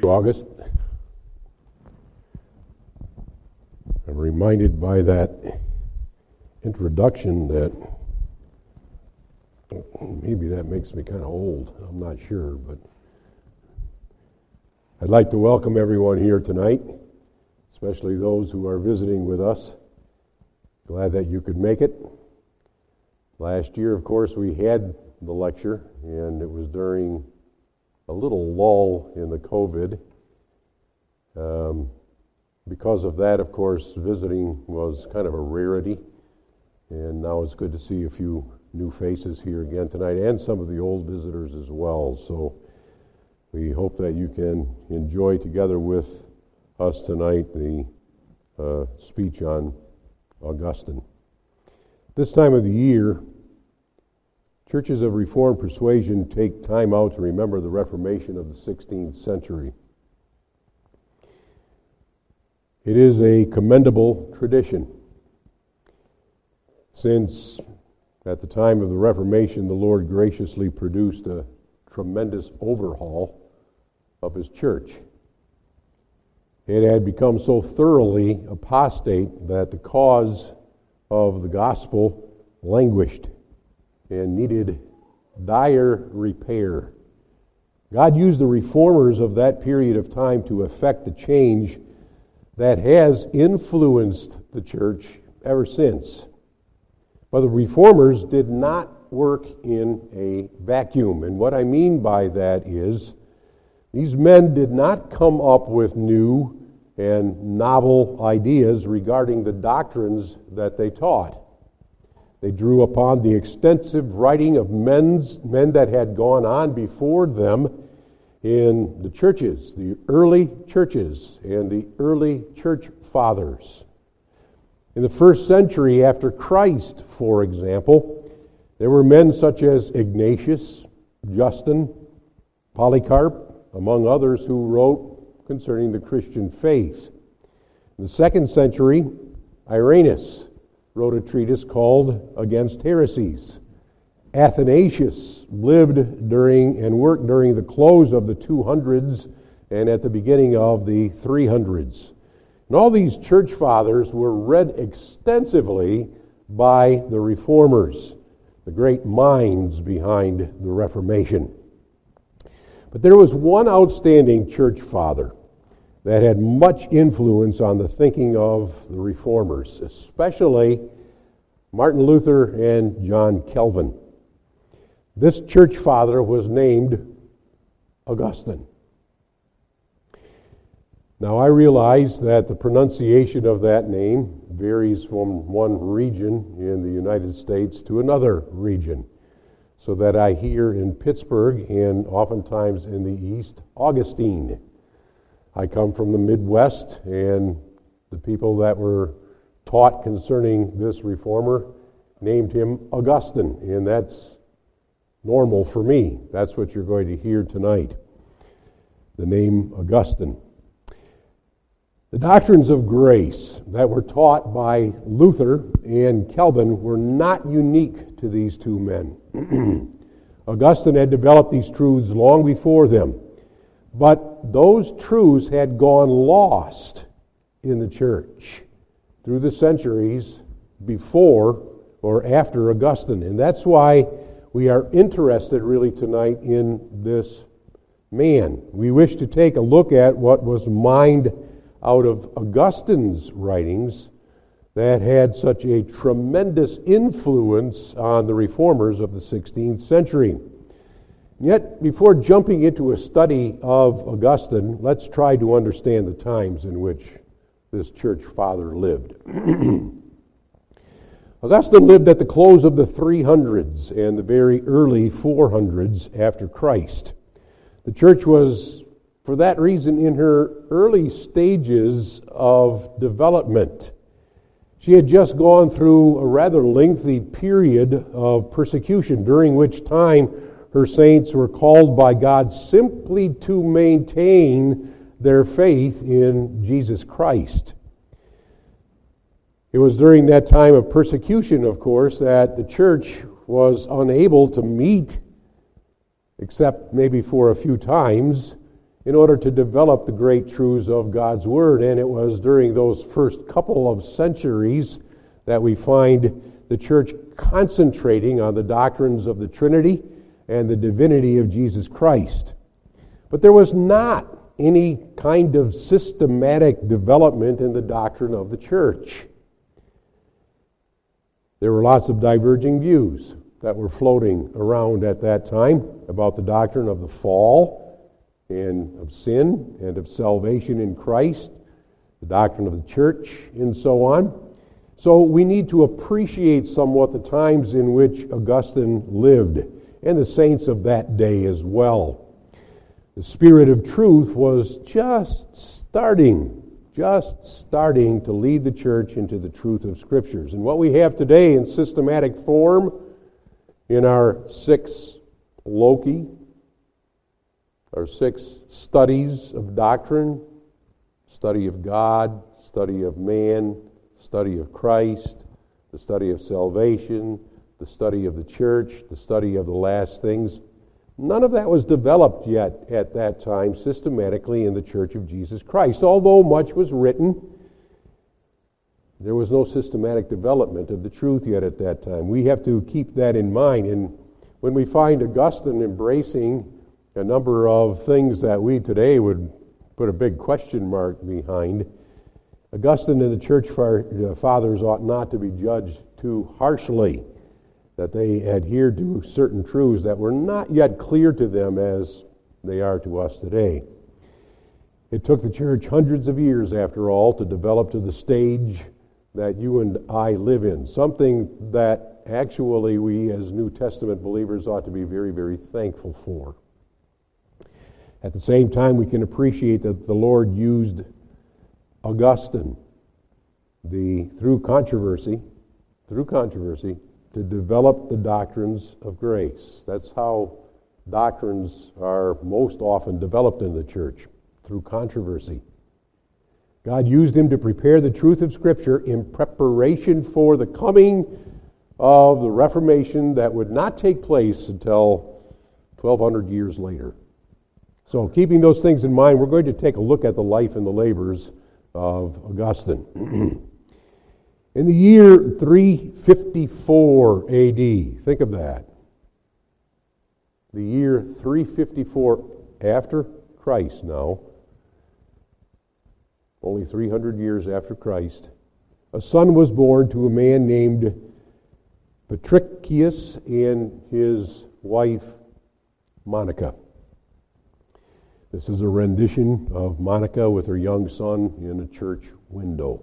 August. I'm reminded by that introduction that maybe that makes me kind of old. I'm not sure, but I'd like to welcome everyone here tonight, especially those who are visiting with us. Glad that you could make it. Last year, of course, we had the lecture, and it was during a little lull in the COVID. Because of that, of course, visiting was kind of a rarity, and now it's good to see a few new faces here again tonight, and some of the old visitors as well. So we hope that you can enjoy together with us tonight the speech on Augustine. This time of the year, churches of Reformed persuasion take time out to remember the Reformation of the 16th century. It is a commendable tradition, since at the time of the Reformation, the Lord graciously produced a tremendous overhaul of His church. It had become so thoroughly apostate that the cause of the gospel languished and needed dire repair. God used the reformers of that period of time to effect the change that has influenced the church ever since. But the reformers did not work in a vacuum. And what I mean by that is, these men did not come up with new and novel ideas regarding the doctrines that they taught. They drew upon the extensive writing of men that had gone on before them in the churches, the early churches and the early church fathers. In the first century after Christ, for example, there were men such as Ignatius, Justin, Polycarp, among others, who wrote concerning the Christian faith. In the second century, Irenaeus wrote a treatise called Against Heresies. Athanasius lived during and worked during the close of the 200s and at the beginning of the 300s. And all these church fathers were read extensively by the reformers, the great minds behind the Reformation. But there was one outstanding church father that had much influence on the thinking of the reformers, especially Martin Luther and John Calvin. This church father was named Augustine. Now, I realize that the pronunciation of that name varies from one region in the United States to another region, so that I hear in Pittsburgh and oftentimes in the East, Augustine. I come from the Midwest, and the people that were taught concerning this reformer named him Augustine, and that's normal for me. That's what you're going to hear tonight, the name Augustine. The doctrines of grace that were taught by Luther and Calvin were not unique to these two men. Augustine had developed these truths long before them, but those truths had gone lost in the church through the centuries before or after Augustine. And that's why we are interested really tonight in this man. We wish to take a look at what was mined out of Augustine's writings that had such a tremendous influence on the reformers of the 16th century. Yet, before jumping into a study of Augustine, let's try to understand the times in which this church father lived. Augustine lived at the close of the 300s and the very early 400s after Christ. The church was, for that reason, in her early stages of development. She had just gone through a rather lengthy period of persecution, during which time her saints were called by God simply to maintain their faith in Jesus Christ. It was during that time of persecution, of course, that the church was unable to meet, except maybe for a few times, in order to develop the great truths of God's Word. And it was during those first couple of centuries that we find the church concentrating on the doctrines of the Trinity and the divinity of Jesus Christ. But there was not any kind of systematic development in the doctrine of the church. There were lots of diverging views that were floating around at that time about the doctrine of the fall and of sin and of salvation in Christ, the doctrine of the church, and so on. So we need to appreciate somewhat the times in which Augustine lived and the saints of that day as well. The Spirit of truth was just starting to lead the church into the truth of Scriptures. And what we have today in systematic form in our 6 loci, our 6 studies of doctrine, study of God, study of man, study of Christ, the study of salvation, the study of the church, the study of the last things. None of that was developed yet at that time systematically in the Church of Jesus Christ. Although much was written, there was no systematic development of the truth yet at that time. We have to keep that in mind. And when we find Augustine embracing a number of things that we today would put a big question mark behind, Augustine and the church fathers ought not to be judged too harshly, that they adhered to certain truths that were not yet clear to them as they are to us today. It took the church hundreds of years, after all, to develop to the stage that you and I live in, something that actually we as New Testament believers ought to be very, very thankful for. At the same time, we can appreciate that the Lord used Augustine through controversy, to develop the doctrines of grace. That's how doctrines are most often developed in the church, through controversy. God used him to prepare the truth of Scripture in preparation for the coming of the Reformation that would not take place until 1,200 years later. So keeping those things in mind, we're going to take a look at the life and the labors of Augustine. In the year 354 AD, think of that. The year 354 after Christ now, only 300 years after Christ, a son was born to a man named Patricius and his wife Monica. This is a rendition of Monica with her young son in a church window.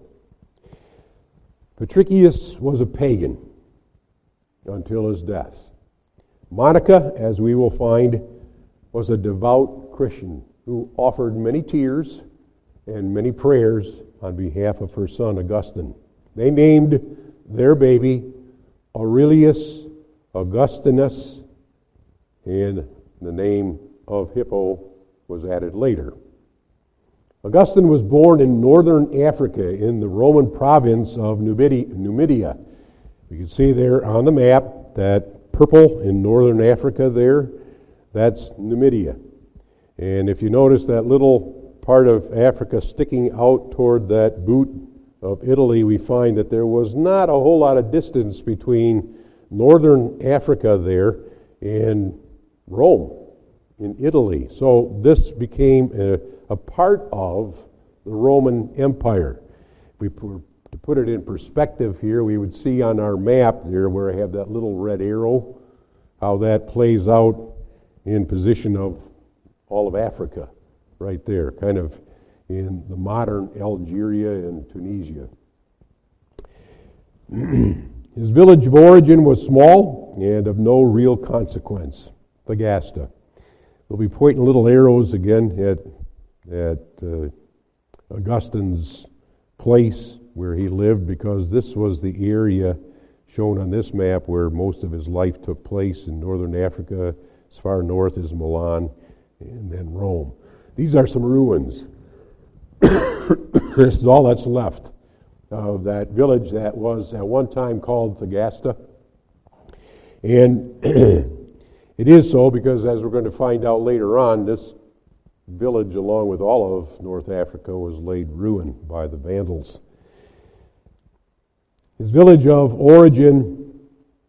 Patricius was a pagan until his death. Monica, as we will find, was a devout Christian who offered many tears and many prayers on behalf of her son Augustine. They named their baby Aurelius Augustinus, and the name of Hippo was added later. Augustine was born in northern Africa in the Roman province of Numidia. You can see there on the map that purple in northern Africa there, that's Numidia. And if you notice that little part of Africa sticking out toward that boot of Italy, we find that there was not a whole lot of distance between northern Africa there and Rome in Italy. So this became a part of the Roman Empire. If we to put it in perspective here, we would see on our map there where I have that little red arrow, how that plays out in position of all of Africa right there, kind of in the modern Algeria and Tunisia. His village of origin was small and of no real consequence, Thagaste. We'll be pointing little arrows again at Augustine's place where he lived, because this was the area shown on this map where most of his life took place in northern Africa, as far north as Milan, and then Rome. These are some ruins. This is all that's left of that village that was at one time called Thagaste. And it is so because, as we're going to find out later on, this village, along with all of North Africa, was laid ruin by the Vandals. His village of origin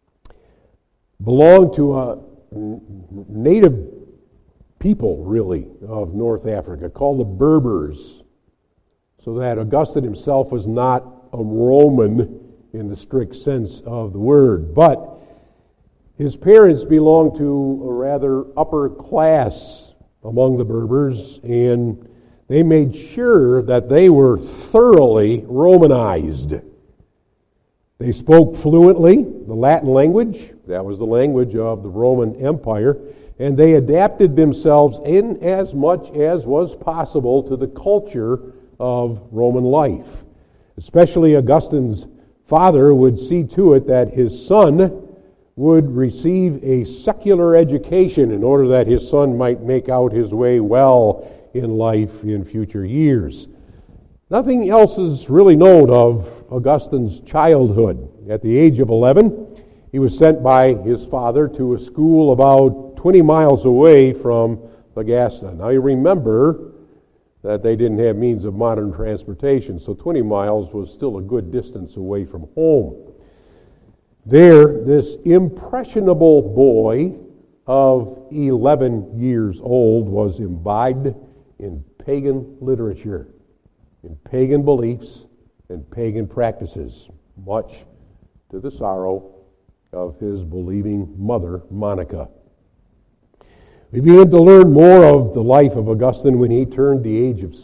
belonged to a native people, really, of North Africa, called the Berbers, so that Augustine himself was not a Roman in the strict sense of the word, but his parents belonged to a rather upper class among the Berbers, and they made sure that they were thoroughly Romanized. They spoke fluently the Latin language. That was the language of the Roman Empire. And they adapted themselves in as much as was possible to the culture of Roman life. Especially Augustine's father would see to it that his son would receive a secular education in order that his son might make out his way well in life in future years. Nothing else is really known of Augustine's childhood. At the age of 11, he was sent by his father to a school about 20 miles away from Legazza. Now you remember that they didn't have means of modern transportation, so 20 miles was still a good distance away from home. There, this impressionable boy of 11 years old was imbibed in pagan literature, in pagan beliefs and pagan practices, much to the sorrow of his believing mother, Monica. We begin to learn more of the life of Augustine when he turned the age of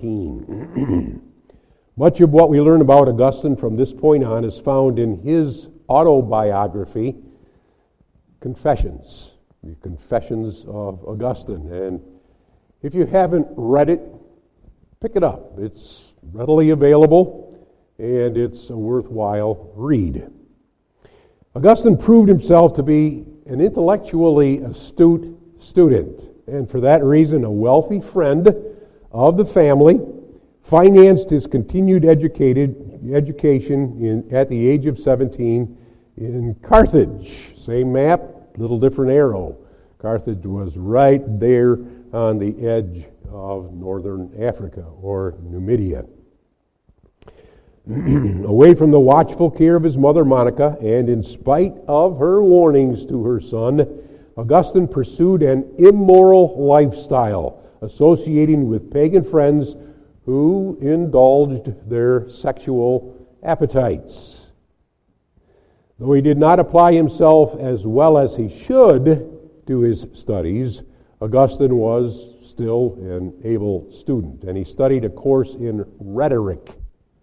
17. Much of what we learn about Augustine from this point on is found in his autobiography, Confessions, the Confessions of Augustine. And if you haven't read it, pick it up. It's readily available, and it's a worthwhile read. Augustine proved himself to be an intellectually astute student, and for that reason a wealthy friend of the family, financed his continued education at the age of 17 in Carthage. Same map, little different arrow. Carthage was right there on the edge of northern Africa, or Numidia. Away from the watchful care of his mother Monica, and in spite of her warnings to her son, Augustine pursued an immoral lifestyle, associating with pagan friends who indulged their sexual appetites. Though he did not apply himself as well as he should to his studies, Augustine was still an able student, and he studied a course in rhetoric,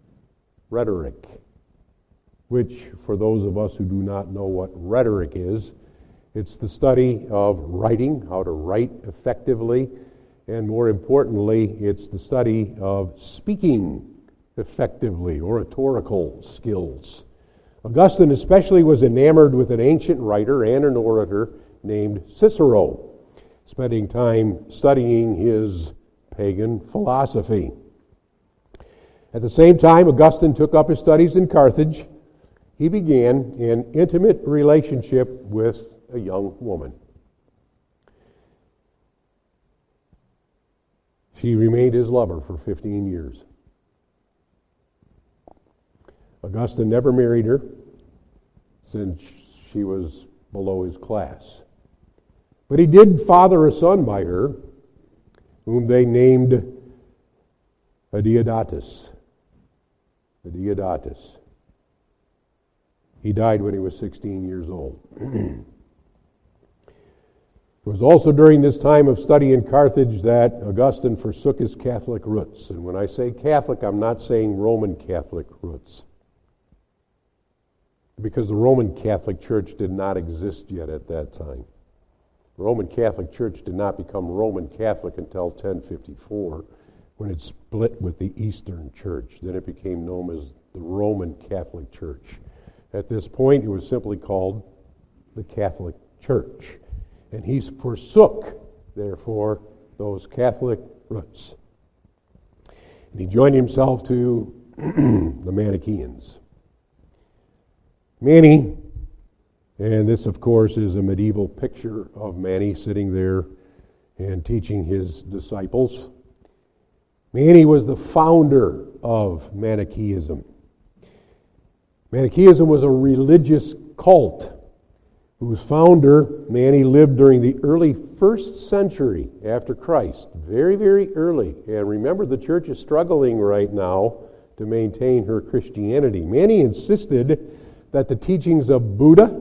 which, for those of us who do not know what rhetoric is, it's the study of writing, how to write effectively, and more importantly, it's the study of speaking effectively, oratorical skills. Augustine especially was enamored with an ancient writer and an orator named Cicero, spending time studying his pagan philosophy. At the same time Augustine took up his studies in Carthage, he began an intimate relationship with a young woman. She remained his lover for 15 years. Augustine never married her, since she was below his class. But he did father a son by her, whom they named Adeodatus. He died when he was 16 years old. It was also during this time of study in Carthage that Augustine forsook his Catholic roots. And when I say Catholic, I'm not saying Roman Catholic roots, because the Roman Catholic Church did not exist yet at that time. The Roman Catholic Church did not become Roman Catholic until 1054, when it split with the Eastern Church. Then it became known as the Roman Catholic Church. At this point, it was simply called the Catholic Church. And he forsook, therefore, those Catholic roots. And he joined himself to the Manichaeans. Mani, and this, of course, is a medieval picture of Mani sitting there and teaching his disciples. Mani was the founder of Manichaeism. Manichaeism was a religious cult whose founder, Mani, lived during the early 1st century after Christ. Very, very early. And remember, the church is struggling right now to maintain her Christianity. Mani insisted that the teachings of Buddha,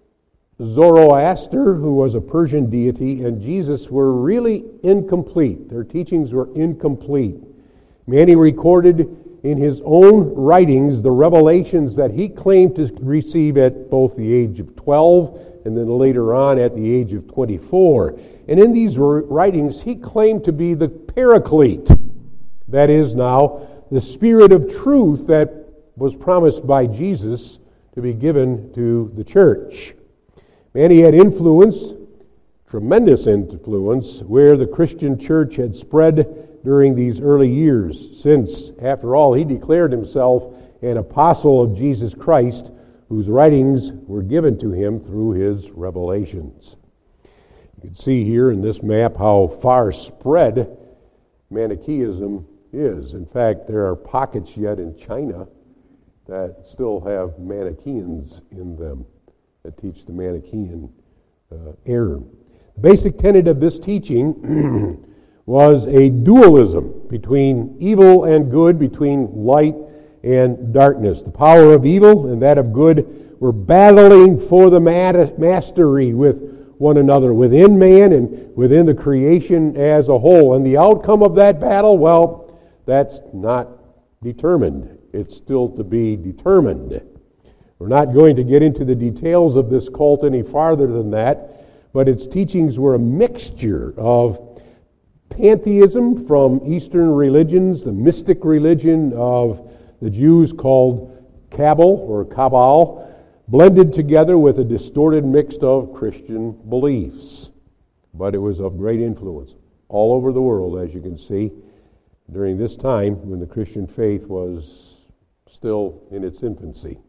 Zoroaster, who was a Persian deity, and Jesus were really incomplete. Their teachings were incomplete. Mani recorded in his own writings the revelations that he claimed to receive at both the age of 12 and then later on at the age of 24. And in these writings, he claimed to be the Paraclete. That is now the Spirit of truth that was promised by Jesus to be given to the church. Mani had influence, tremendous influence, where the Christian church had spread during these early years, since, after all, he declared himself an apostle of Jesus Christ, whose writings were given to him through his revelations. You can see here in this map how far spread Manichaeism is. In fact, there are pockets yet in China that still have Manichaeans in them that teach the Manichaean error. The basic tenet of this teaching was a dualism between evil and good, between light and darkness. The power of evil and that of good were battling for the mastery with one another, within man and within the creation as a whole. And the outcome of that battle, well, that's not determined. It's still to be determined. We're not going to get into the details of this cult any farther than that, but its teachings were a mixture of pantheism from Eastern religions, the mystic religion of the Jews called Kabbalah, blended together with a distorted mix of Christian beliefs. But it was of great influence all over the world, as you can see, during this time when the Christian faith was still in its infancy.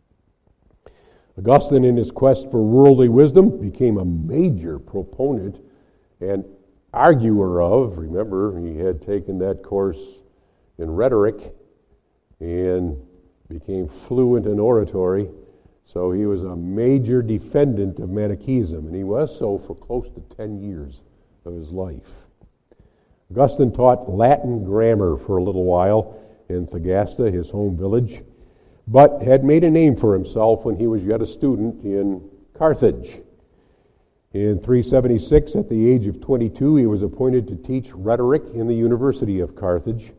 Augustine, in his quest for worldly wisdom, became a major proponent and arguer of, remember, he had taken that course in rhetoric and became fluent in oratory, so he was a major defendant of Manichaeism, and he was so for close to 10 years of his life. Augustine taught Latin grammar for a little while in Thagaste, his home village, but had made a name for himself when he was yet a student in Carthage. In 376, at the age of 22, he was appointed to teach rhetoric in the University of Carthage.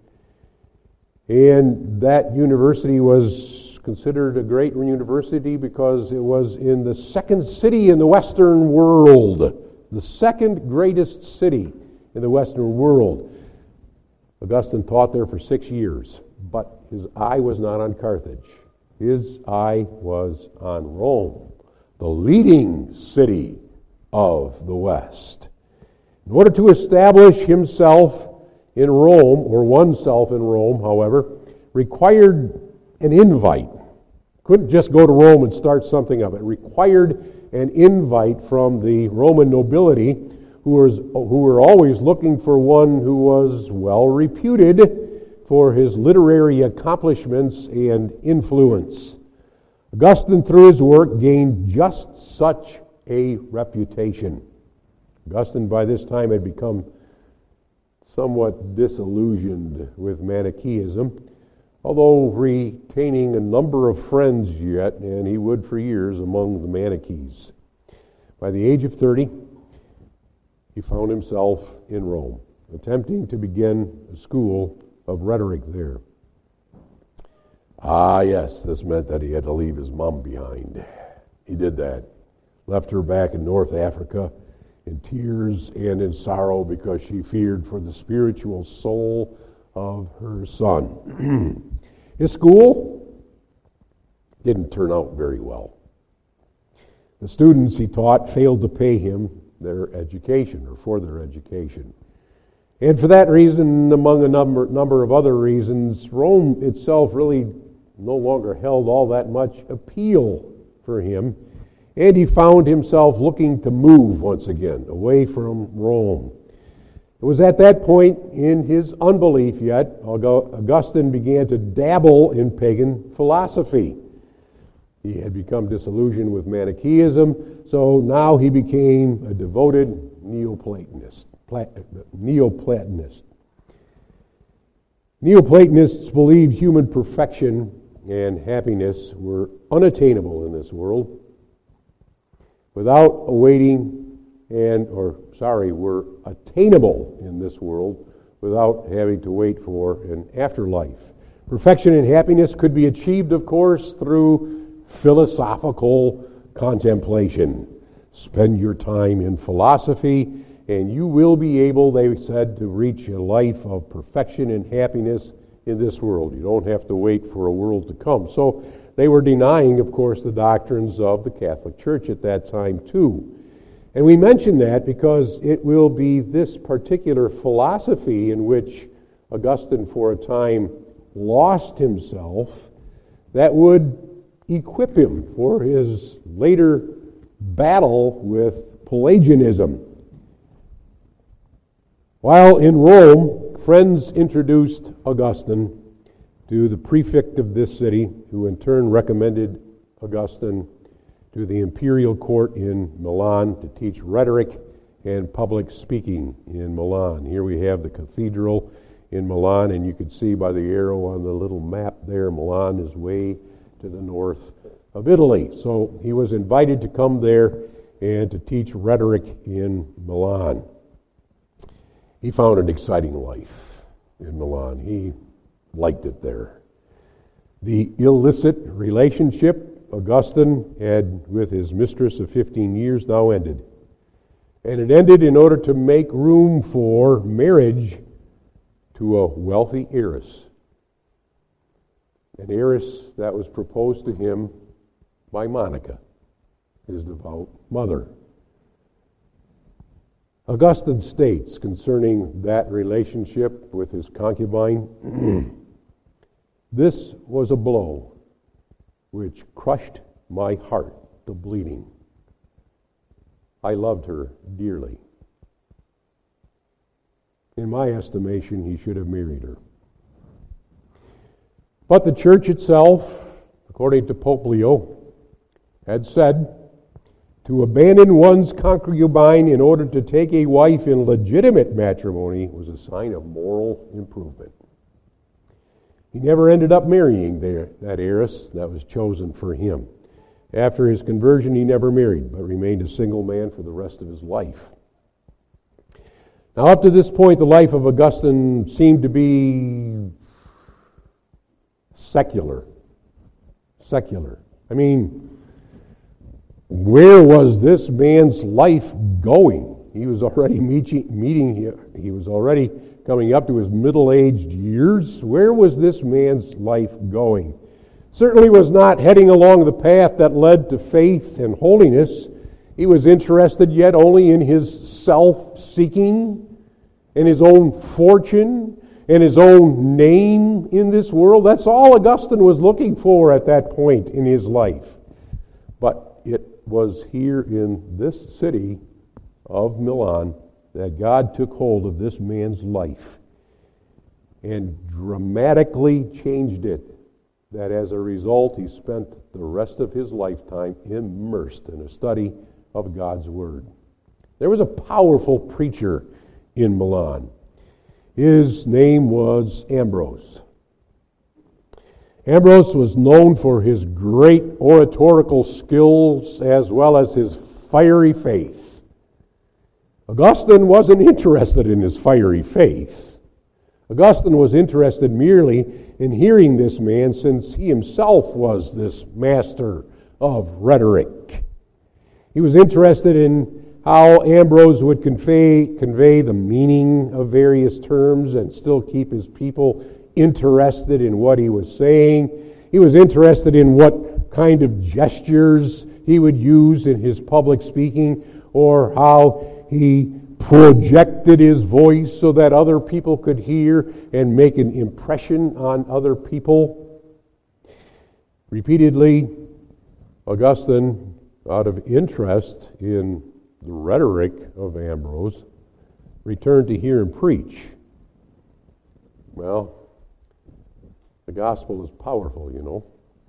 And that university was considered a great university because it was in the second city in the Western world, the second greatest city in the Western world. Augustine taught there for 6 years, but his eye was not on Carthage. His eye was on Rome, the leading city of the West. In order to establish himself in Rome, or oneself in Rome, however, required an invite. Couldn't just go to Rome and start something up. It required an invite from the Roman nobility, who were always looking for one who was well reputed for his literary accomplishments and influence. Augustine, through his work, gained just such a reputation. Augustine, by this time, had become somewhat disillusioned with Manichaeism, although retaining a number of friends yet, and he would for years, among the Manichees. By the age of 30, he found himself in Rome, attempting to begin a school of rhetoric there. Yes, this meant that he had to leave his mom behind. He did that. Left her back in North Africa in tears and in sorrow because she feared for the spiritual soul of her son. His school didn't turn out very well. The students he taught failed to pay him their education, or for their education. And for that reason, among a number of other reasons, Rome itself really no longer held all that much appeal for him, and he found himself looking to move once again away from Rome. It was at that point in his unbelief yet, Augustine began to dabble in pagan philosophy. He had become disillusioned with Manichaeism, so now he became a devoted Neoplatonist. Neoplatonists believed human perfection and happiness were unattainable in this world were attainable in this world without having to wait for an afterlife. Perfection and happiness could be achieved, of course, through philosophical contemplation. Spend your time in philosophy, and you will be able, they said, to reach a life of perfection and happiness in this world. You don't have to wait for a world to come. So they were denying, of course, the doctrines of the Catholic Church at that time, too. And we mention that because it will be this particular philosophy in which Augustine, for a time, lost himself that would equip him for his later battle with Pelagianism. While in Rome, friends introduced Augustine to the prefect of this city, who in turn recommended Augustine to the imperial court in Milan to teach rhetoric and public speaking in Milan. Here we have the cathedral in Milan, and you can see by the arrow on the little map there, Milan is way to the north of Italy. So he was invited to come there and to teach rhetoric in Milan. He found an exciting life in Milan. He liked it there. The illicit relationship Augustine had with his mistress of 15 years now ended. And it ended in order to make room for marriage to a wealthy heiress. An heiress that was proposed to him by Monica, his devout mother. Augustine states concerning that relationship with his concubine, "This was a blow which crushed my heart to bleeding. I loved her dearly. In my estimation, he should have married her." But the church itself, according to Pope Leo, had said to abandon one's concubine in order to take a wife in legitimate matrimony was a sign of moral improvement. He never ended up marrying that heiress that was chosen for him. After his conversion, he never married, but remained a single man for the rest of his life. Now, up to this point, the life of Augustine seemed to be secular. I mean, where was this man's life going? He was already he was already coming up to his middle-aged years. Where was this man's life going? Certainly was not heading along the path that led to faith and holiness. He was interested yet only in his self-seeking and his own fortune and his own name in this world. That's all Augustine was looking for at that point in his life. But it was here in this city of Milan that God took hold of this man's life and dramatically changed it, that as a result he spent the rest of his lifetime immersed in a study of God's Word. There was a powerful preacher in Milan. His name was Ambrose. Ambrose was known for his great oratorical skills as well as his fiery faith. Augustine wasn't interested in his fiery faith. Augustine was interested merely in hearing this man, since he himself was this master of rhetoric. He was interested in how Ambrose would convey the meaning of various terms and still keep his people interested in what he was saying. He was interested in what kind of gestures he would use in his public speaking, or how he projected his voice so that other people could hear and make an impression on other people. Repeatedly, Augustine, out of interest in the rhetoric of Ambrose, returned to hear him preach. Well, the gospel is powerful, you know,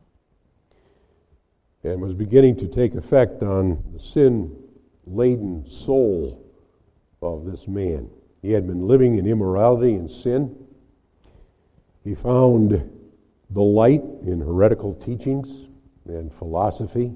and was beginning to take effect on the sin-laden soul of this man. He had been living in immorality and sin. He found delight in heretical teachings and philosophy.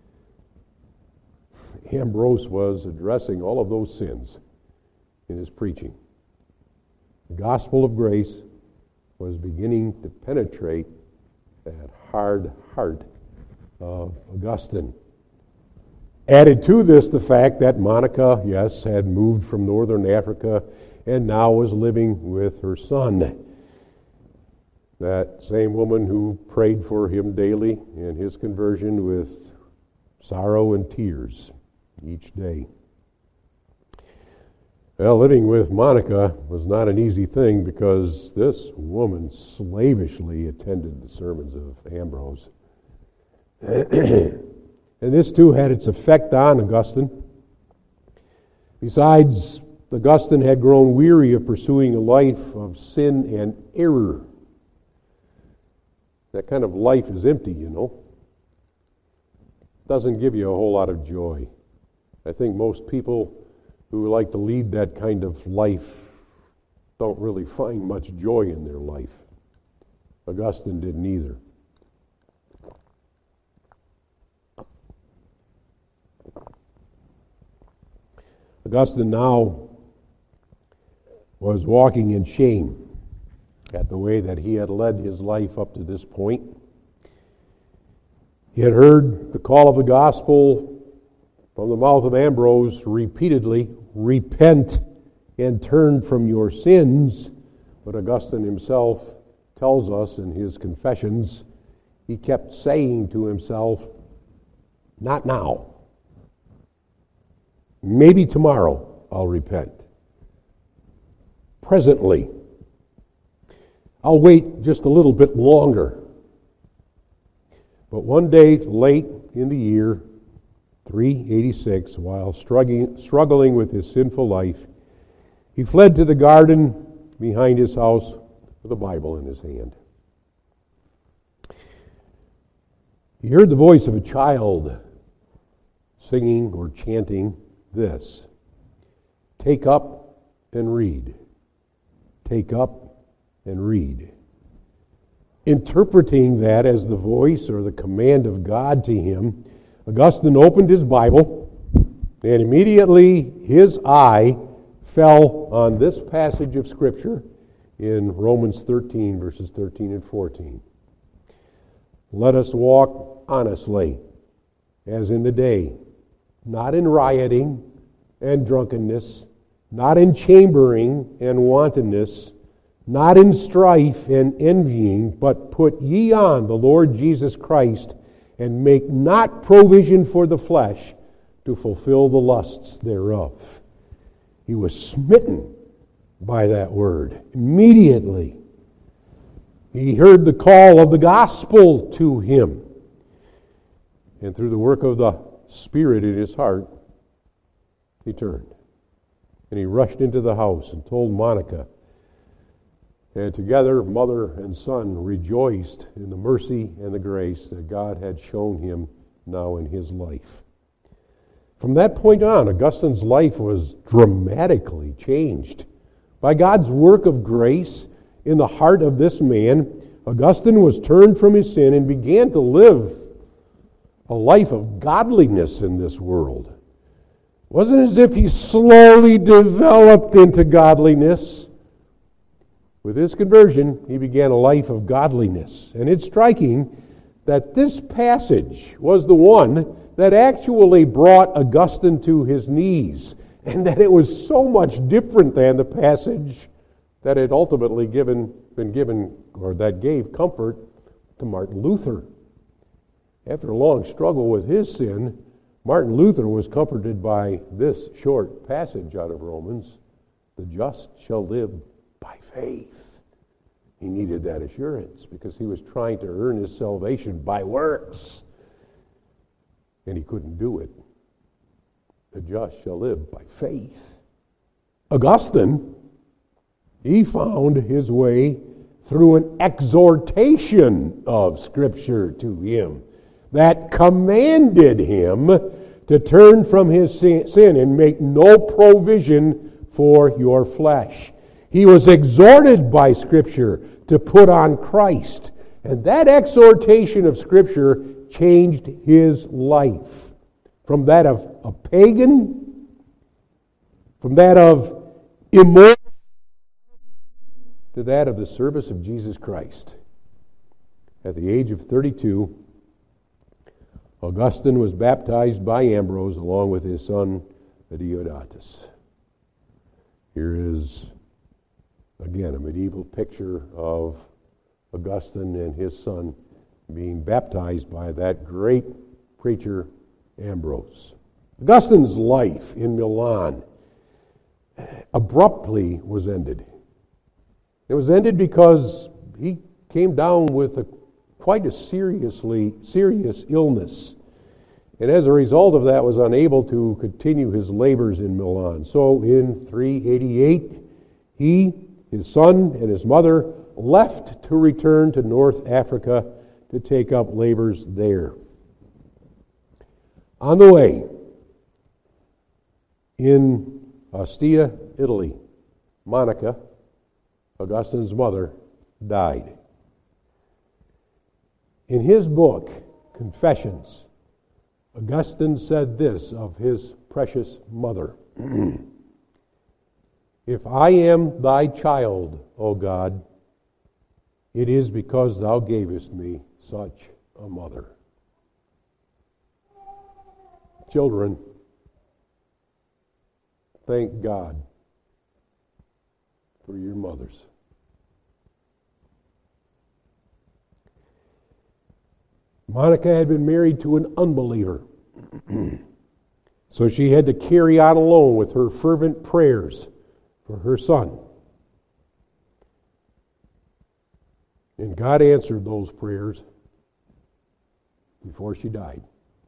Ambrose was addressing all of those sins in his preaching. The gospel of grace was beginning to penetrate that hard heart of Augustine. Added to this the fact that Monica, yes, had moved from northern Africa and now was living with her son. That same woman who prayed for him daily in his conversion with sorrow and tears each day. Well, living with Monica was not an easy thing because this woman slavishly attended the sermons of Ambrose. And this too had its effect on Augustine. Besides, Augustine had grown weary of pursuing a life of sin and error. That kind of life is empty, you know. Doesn't give you a whole lot of joy. I think most people who like to lead that kind of life don't really find much joy in their life. Augustine didn't either. Augustine now was walking in shame at the way that he had led his life up to this point. He had heard the call of the gospel from the mouth of Ambrose repeatedly, repent and turn from your sins. But Augustine himself tells us in his Confessions, he kept saying to himself, not now. Maybe tomorrow I'll repent. Presently, I'll wait just a little bit longer. But one day, late in the year 386, while struggling with his sinful life, he fled to the garden behind his house with a Bible in his hand. He heard the voice of a child singing or chanting this: take up and read. Take up and read. Interpreting that as the voice or the command of God to him, Augustine opened his Bible, and immediately his eye fell on this passage of Scripture in Romans 13, verses 13 and 14. Let us walk honestly, as in the day, not in rioting and drunkenness, not in chambering and wantonness, not in strife and envying, but put ye on the Lord Jesus Christ, and make not provision for the flesh to fulfill the lusts thereof. He was smitten by that word. Immediately, he heard the call of the gospel to him. And through the work of the Spirit in his heart, he turned. And he rushed into the house and told Monica. And together, mother and son rejoiced in the mercy and the grace that God had shown him now in his life. From that point on, Augustine's life was dramatically changed. By God's work of grace in the heart of this man, Augustine was turned from his sin and began to live a life of godliness in this world. It wasn't as if he slowly developed into godliness. With his conversion, he began a life of godliness. And it's striking that this passage was the one that actually brought Augustine to his knees, and that it was so much different than the passage that had ultimately been given, or that gave comfort to Martin Luther. After a long struggle with his sin, Martin Luther was comforted by this short passage out of Romans: the just shall live by faith. He needed that assurance because he was trying to earn his salvation by works, and he couldn't do it. The just shall live by faith. Augustine, he found his way through an exhortation of Scripture to him that commanded him to turn from his sin and make no provision for your flesh. He was exhorted by Scripture to put on Christ. And that exhortation of Scripture changed his life from that of a pagan, from that of immoral, to that of the service of Jesus Christ. At the age of 32, Augustine was baptized by Ambrose along with his son Deodatus. Here is, again, a medieval picture of Augustine and his son being baptized by that great preacher Ambrose. Augustine's life in Milan abruptly was ended. It was ended because he came down with quite a serious illness. And as a result of that was unable to continue his labors in Milan. So in 388, he, his son, and his mother left to return to North Africa to take up labors there. On the way, in Ostia, Italy, Monica, Augustine's mother, died. In his book, Confessions, Augustine said this of his precious mother: "If I am thy child, O God, it is because thou gavest me such a mother." Children, thank God for your mothers. Monica had been married to an unbeliever, so she had to carry on alone with her fervent prayers for her son. And God answered those prayers before she died.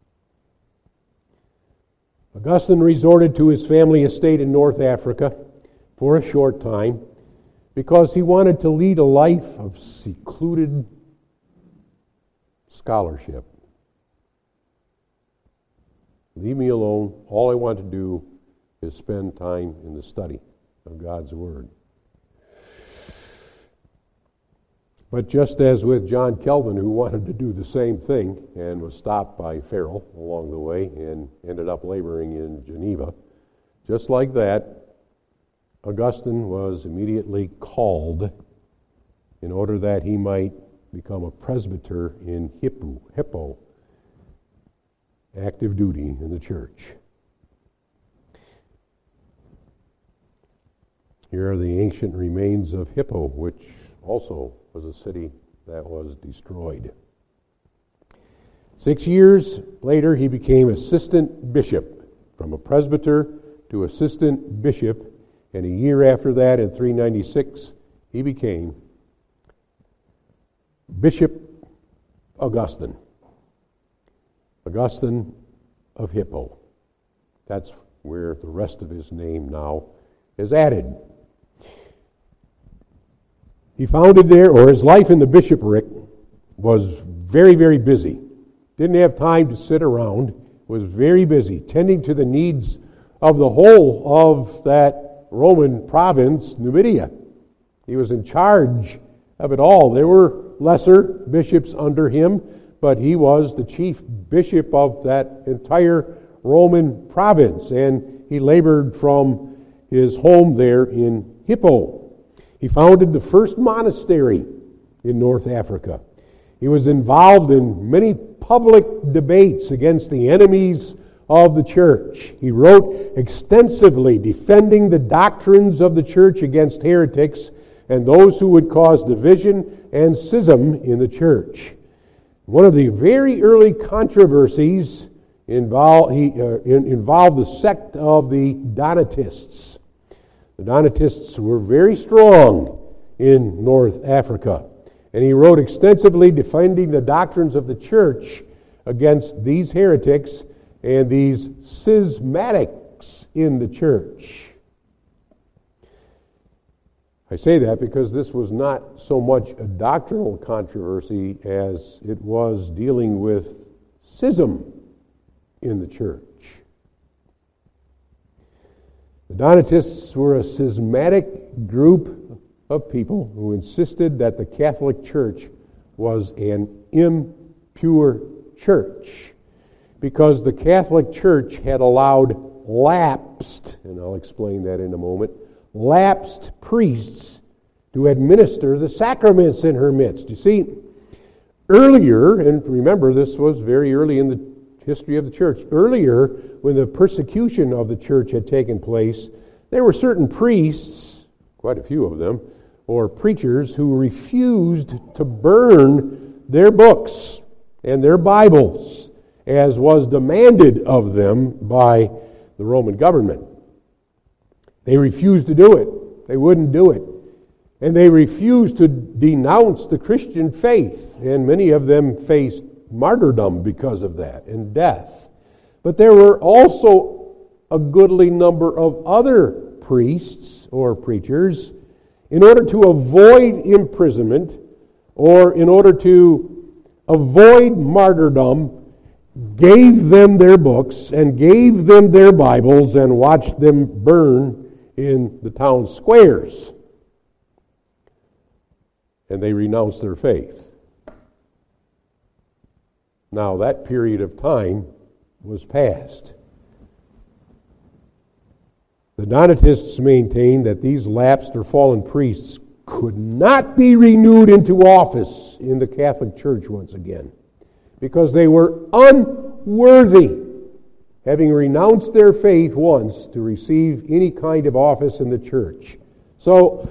Augustine resorted to his family estate in North Africa for a short time because he wanted to lead a life of secluded scholarship. Leave me alone. All I want to do is spend time in the study of God's Word. But just as with John Calvin, who wanted to do the same thing and was stopped by Farel along the way and ended up laboring in Geneva, just like that, Augustine was immediately called in order that he might become a presbyter in Hippo, active duty in the church. Here are the ancient remains of Hippo, which also was a city that was destroyed. 6 years later, he became assistant bishop, from a presbyter to assistant bishop, and a year after that, in 396, he became Bishop Augustine of Hippo. That's where the rest of his name now is added. He founded there, or his life in the bishopric was very, very busy. Didn't have time to sit around, was very busy, tending to the needs of the whole of that Roman province, Numidia. He was in charge of it all. There were lesser bishops under him, but he was the chief bishop of that entire Roman province, and he labored from his home there in Hippo. He founded the first monastery in North Africa. He was involved in many public debates against the enemies of the church. He wrote extensively defending the doctrines of the church against heretics and those who would cause division and schism in the church. One of the very early controversies involved the sect of the Donatists. The Donatists were very strong in North Africa, and he wrote extensively defending the doctrines of the church against these heretics and these schismatics in the church. I say that because this was not so much a doctrinal controversy as it was dealing with schism in the church. The Donatists were a schismatic group of people who insisted that the Catholic Church was an impure church because the Catholic Church had allowed lapsed, and I'll explain that in a moment, lapsed priests to administer the sacraments in her midst. You see, earlier, and remember this was very early in the history of the church, earlier when the persecution of the church had taken place, there were certain priests, quite a few of them, or preachers who refused to burn their books and their Bibles as was demanded of them by the Roman government. They refused to do it. They wouldn't do it. And they refused to denounce the Christian faith. And many of them faced martyrdom because of that and death. But there were also a goodly number of other priests or preachers, in order to avoid imprisonment or in order to avoid martyrdom, gave them their books and gave them their Bibles and watched them burn in the town squares. And they renounced their faith. Now that period of time was past. The Donatists maintained that these lapsed or fallen priests could not be renewed into office in the Catholic Church once again because they were unworthy, having renounced their faith once, to receive any kind of office in the church. So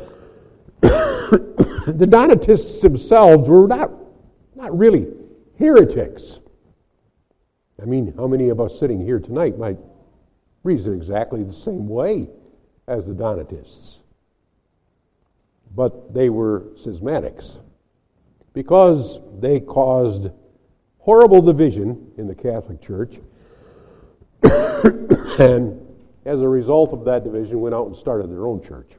the Donatists themselves were not really heretics. I mean, how many of us sitting here tonight might reason exactly the same way as the Donatists? But they were schismatics because they caused horrible division in the Catholic Church, and as a result of that division went out and started their own church.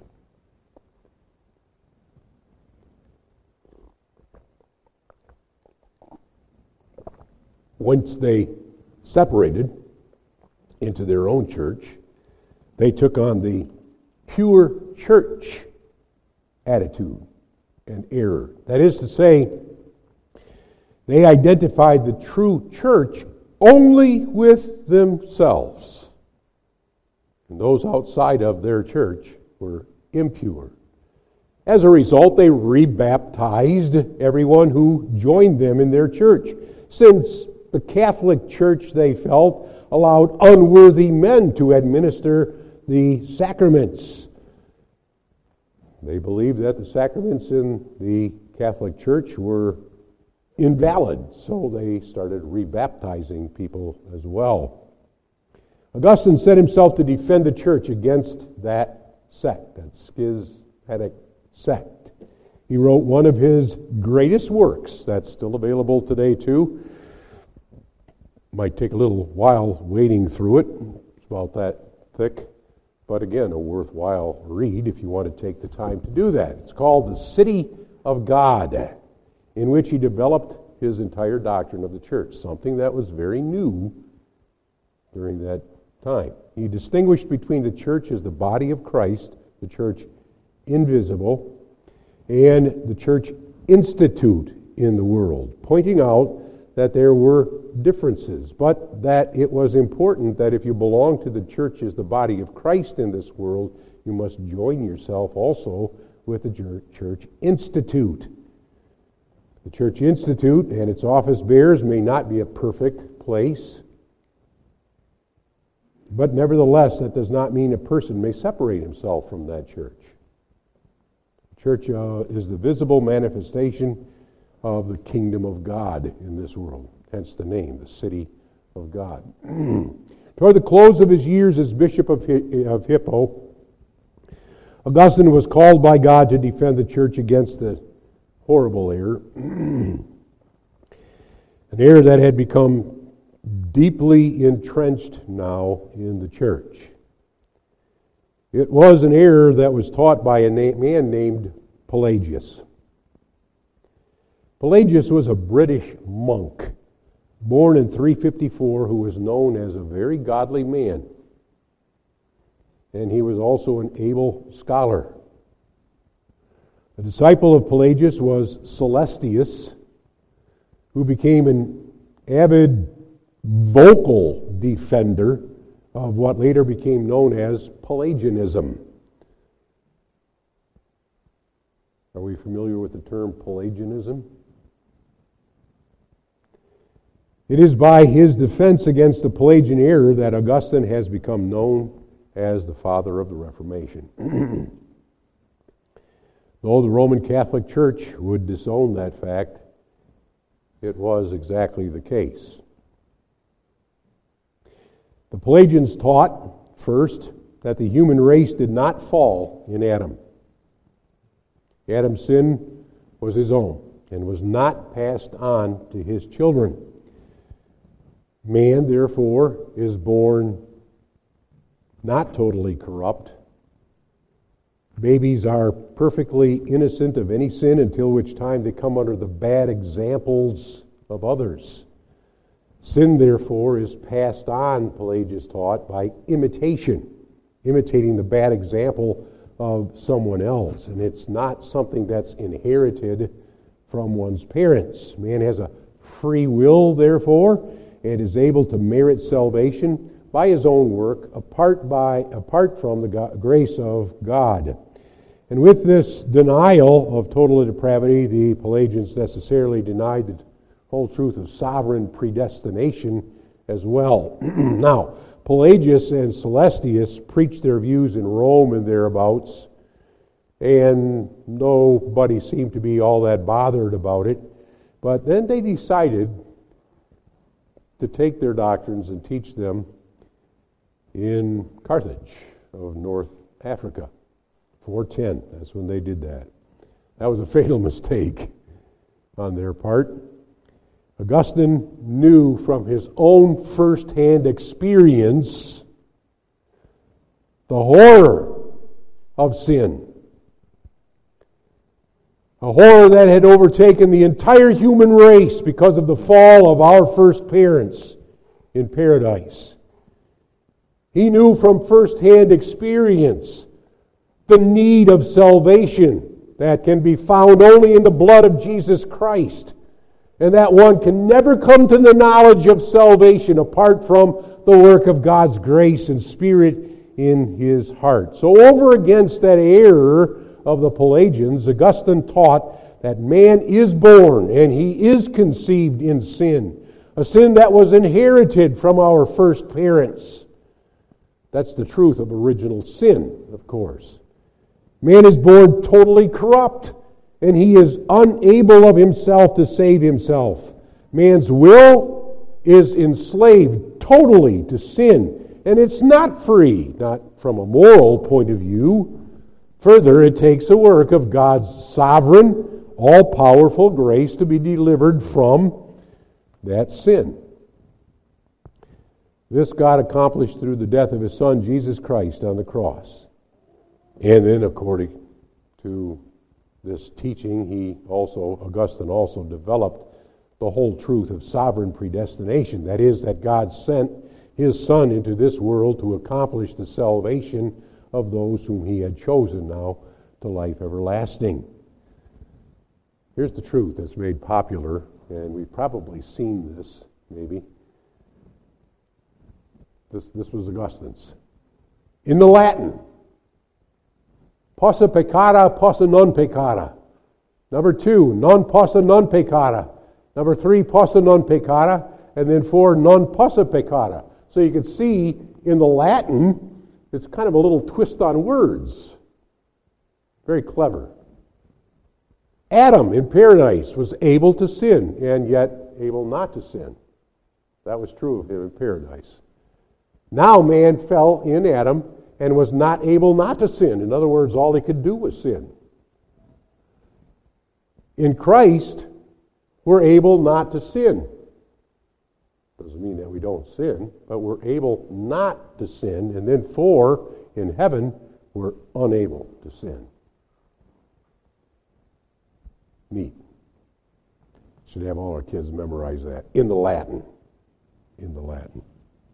Once they separated into their own church, they took on the pure church attitude and error. That is to say, they identified the true church only with themselves. And those outside of their church were impure. As a result, they rebaptized everyone who joined them in their church, since the Catholic Church, they felt, allowed unworthy men to administer the sacraments. They believed that the sacraments in the Catholic Church were invalid, so they started rebaptizing people as well. Augustine set himself to defend the church against that sect, that schismatic sect. He wrote one of his greatest works that's still available today too. Might take a little while wading through it. It's about that thick, but again, a worthwhile read if you want to take the time to do that. It's called The City of God, in which he developed his entire doctrine of the church, something that was very new during that time. He distinguished between the church as the body of Christ, the church invisible, and the church institute in the world, pointing out that there were differences, but that it was important that if you belong to the church as the body of Christ in this world, you must join yourself also with the church institute. The church institute and its office bearers may not be a perfect place, but nevertheless, that does not mean a person may separate himself from that church. The church is the visible manifestation of the kingdom of God in this world, hence the name, the city of God. Toward the close of his years as Bishop of Hippo, Augustine was called by God to defend the church against the horrible error, an error that had become deeply entrenched now in the church. It was an error that was taught by a man named Pelagius. Pelagius was a British monk, born in 354, who was known as a very godly man. And he was also an able scholar. A disciple of Pelagius was Celestius, who became an avid vocal defender of what later became known as Pelagianism. Are we familiar with the term Pelagianism? It is by his defense against the Pelagian error that Augustine has become known as the father of the Reformation. Though the Roman Catholic Church would disown that fact, it was exactly the case. The Pelagians taught, first, that the human race did not fall in Adam. Adam's sin was his own and was not passed on to his children. Man, therefore, is born not totally corrupt. Babies are perfectly innocent of any sin until which time they come under the bad examples of others. Sin, therefore, is passed on, Pelagius taught, by imitation, imitating the bad example of someone else. And it's not something that's inherited from one's parents. Man has a free will, therefore, and is able to merit salvation by his own work, apart from the grace of God. And with this denial of total depravity, the Pelagians necessarily denied the whole truth of sovereign predestination as well. Now, Pelagius and Celestius preached their views in Rome and thereabouts, and nobody seemed to be all that bothered about it. But then they decided to take their doctrines and teach them in Carthage of North Africa. 410, that's when they did that. That was a fatal mistake on their part. Augustine knew from his own first-hand experience the horror of sin. A horror that had overtaken the entire human race because of the fall of our first parents in paradise. He knew from first-hand experience the need of salvation that can be found only in the blood of Jesus Christ, and that one can never come to the knowledge of salvation apart from the work of God's grace and Spirit in his heart. So over against that error of the Pelagians, Augustine taught that man is born and he is conceived in sin, a sin that was inherited from our first parents. That's the truth of original sin, of course. Man is born totally corrupt, and he is unable of himself to save himself. Man's will is enslaved totally to sin, and it's not free, not from a moral point of view. Further, it takes a work of God's sovereign, all-powerful grace to be delivered from that sin. This God accomplished through the death of his Son, Jesus Christ, on the cross. And then, according to this teaching, Augustine also developed the whole truth of sovereign predestination. That is, that God sent his Son into this world to accomplish the salvation of those whom he had chosen now to life everlasting. Here's the truth that's made popular, and we've probably seen this, maybe. This was Augustine's. In the Latin, posse peccata, posse non peccata. Number 2, non posse non peccata. Number 3, posse non peccata. And then 4, non posse peccata. So you can see in the Latin, it's kind of a little twist on words. Very clever. Adam in paradise was able to sin and yet able not to sin. That was true of him in paradise. Now man fell in Adam and was not able not to sin. In other words, all he could do was sin. In Christ, we're able not to sin. Doesn't mean that we don't sin, but we're able not to sin. And then 4, in heaven, were unable to sin. Neat. Should have all our kids memorize that in the Latin. In the Latin.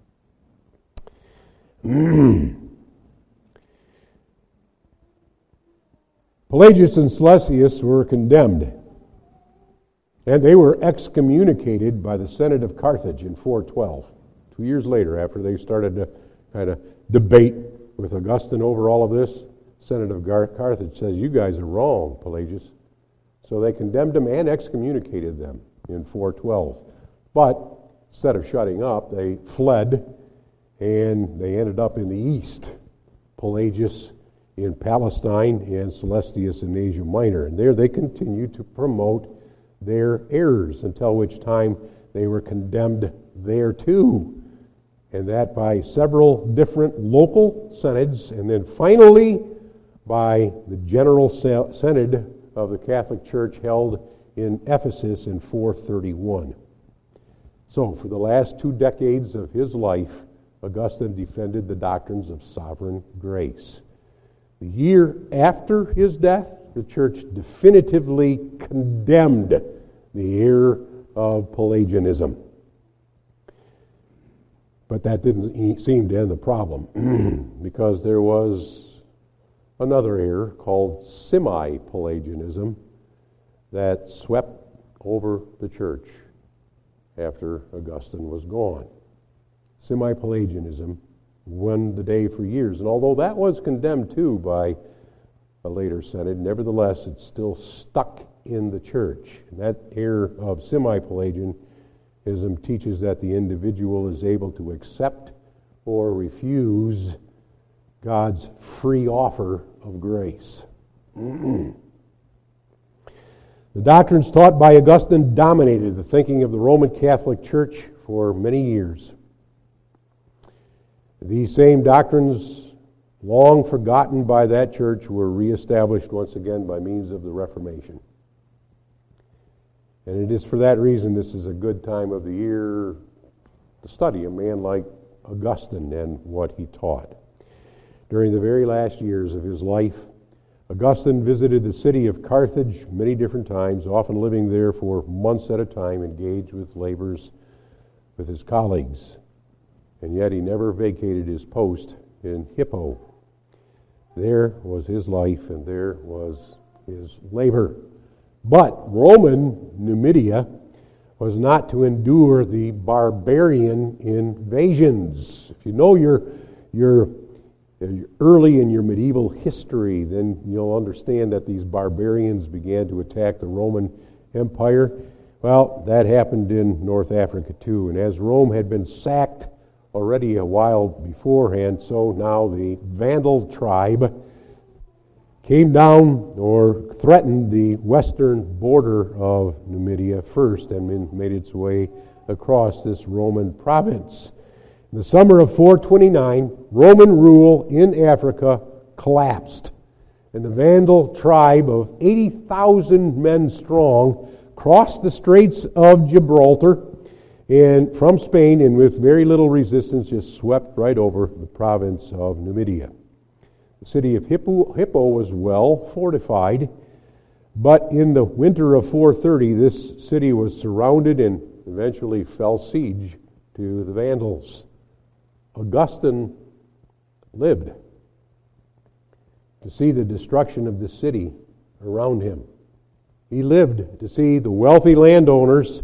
Pelagius and Celestius were condemned, and they were excommunicated by the Synod of Carthage in 412. 2 years later, after they started to kind of debate with Augustine over all of this, Synod of Carthage says, you guys are wrong, Pelagius. So they condemned them and excommunicated them in 412. But instead of shutting up, they fled, and they ended up in the east. Pelagius in Palestine and Celestius in Asia Minor. And there they continued to promote their errors, until which time they were condemned there too. And that by several different local synods, and then finally by the General Synod of the Catholic Church held in Ephesus in 431. So for the last 2 decades of his life, Augustine defended the doctrines of sovereign grace. The year after his death, the church definitively condemned the error of Pelagianism. But that didn't seem to end the problem, because there was another error called semi-Pelagianism that swept over the church after Augustine was gone. Semi-Pelagianism won the day for years. And although that was condemned too by a later synod, nevertheless it still stuck in the church. And that error of semi-Pelagianism teaches that the individual is able to accept or refuse God's free offer of grace. The doctrines taught by Augustine dominated the thinking of the Roman Catholic Church for many years. These same doctrines, long forgotten by that church, were reestablished once again by means of the Reformation. And it is for that reason this is a good time of the year to study a man like Augustine and what he taught. During the very last years of his life, Augustine visited the city of Carthage many different times, often living there for months at a time, engaged with labors with his colleagues. And yet he never vacated his post in Hippo. There was his life, and there was his labor. But Roman Numidia was not to endure the barbarian invasions. If you know your early in your medieval history, then you'll understand that these barbarians began to attack the Roman Empire. Well, that happened in North Africa too. And as Rome had been sacked already a while beforehand, so now the Vandal tribe came down or threatened the western border of Numidia first and made its way across this Roman province. In the summer of 429, Roman rule in Africa collapsed, and the Vandal tribe of 80,000 men strong crossed the Straits of Gibraltar and from Spain, and with very little resistance, just swept right over the province of Numidia. The city of Hippo was well fortified, but in the winter of 430, this city was surrounded and eventually fell siege to the Vandals. Augustine lived to see the destruction of the city around him. He lived to see the wealthy landowners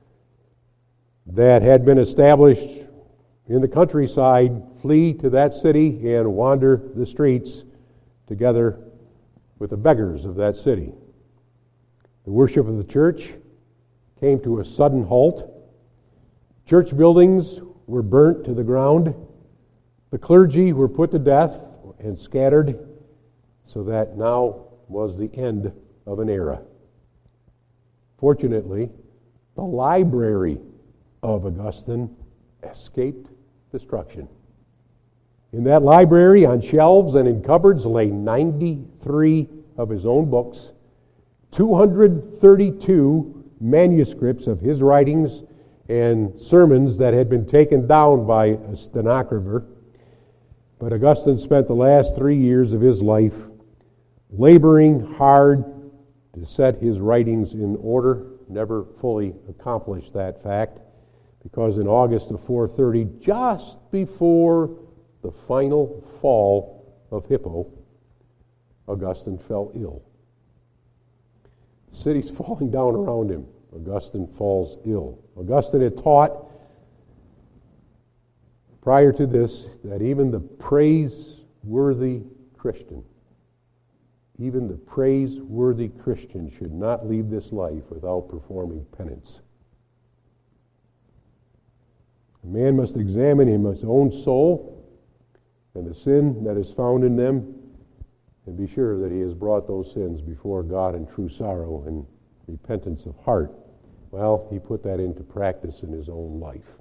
that had been established in the countryside flee to that city and wander the streets together with the beggars of that city. The worship of the church came to a sudden halt. Church buildings were burnt to the ground. The clergy were put to death and scattered, so that now was the end of an era. Fortunately, the library of Augustine escaped destruction. In that library, on shelves and in cupboards, lay 93 of his own books, 232 manuscripts of his writings and sermons that had been taken down by a stenographer, But Augustine spent the last 3 years of his life laboring hard to set his writings in order. Never fully accomplished that fact, because in August of 430, just before the final fall of Hippo, Augustine fell ill. The city's falling down around him. Augustine falls ill. Augustine had taught prior to this that even the praiseworthy Christian should not leave this life without performing penance. A man must examine his own soul and the sin that is found in them, and be sure that he has brought those sins before God in true sorrow and repentance of heart. Well, he put that into practice in his own life.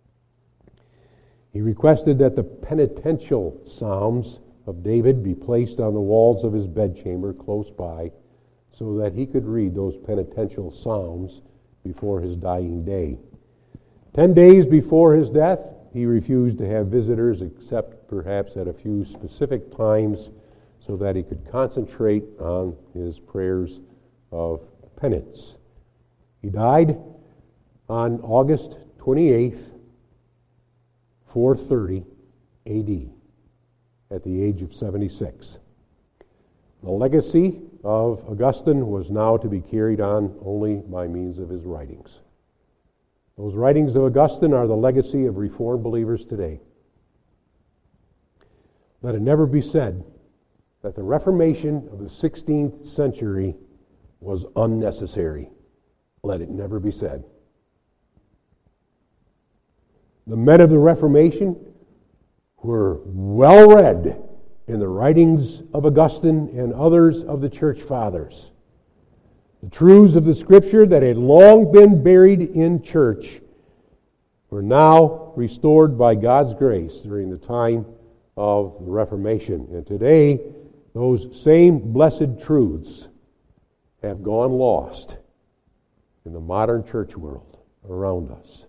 He requested that the penitential psalms of David be placed on the walls of his bedchamber close by, so that he could read those penitential psalms before his dying day. 10 days before his death, he refused to have visitors except perhaps at a few specific times, so that he could concentrate on his prayers of penance. He died on August 28th, 430 A.D., at the age of 76. The legacy of Augustine was now to be carried on only by means of his writings. Those writings of Augustine are the legacy of Reformed believers today. Let it never be said that the Reformation of the 16th century was unnecessary. Let it never be said. The men of the Reformation were well read in the writings of Augustine and others of the church fathers. The truths of the Scripture that had long been buried in church were now restored by God's grace during the time of the Reformation. And today, those same blessed truths have gone lost in the modern church world around us.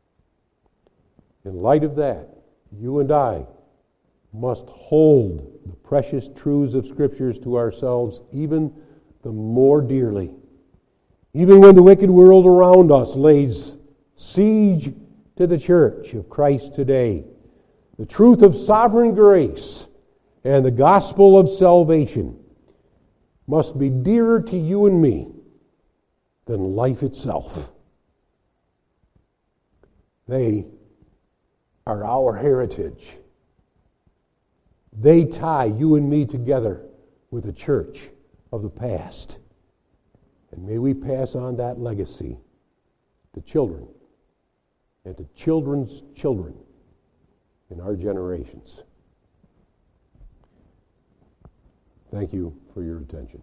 In light of that, you and I must hold the precious truths of Scriptures to ourselves even the more dearly. Even when the wicked world around us lays siege to the church of Christ today, the truth of sovereign grace and the gospel of salvation must be dearer to you and me than life itself. They are our heritage. They tie you and me together with the church of the past. And may we pass on that legacy to children and to children's children in our generations. Thank you for your attention.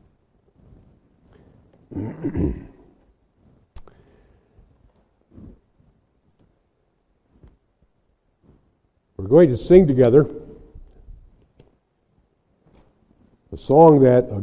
We're going to sing together a song that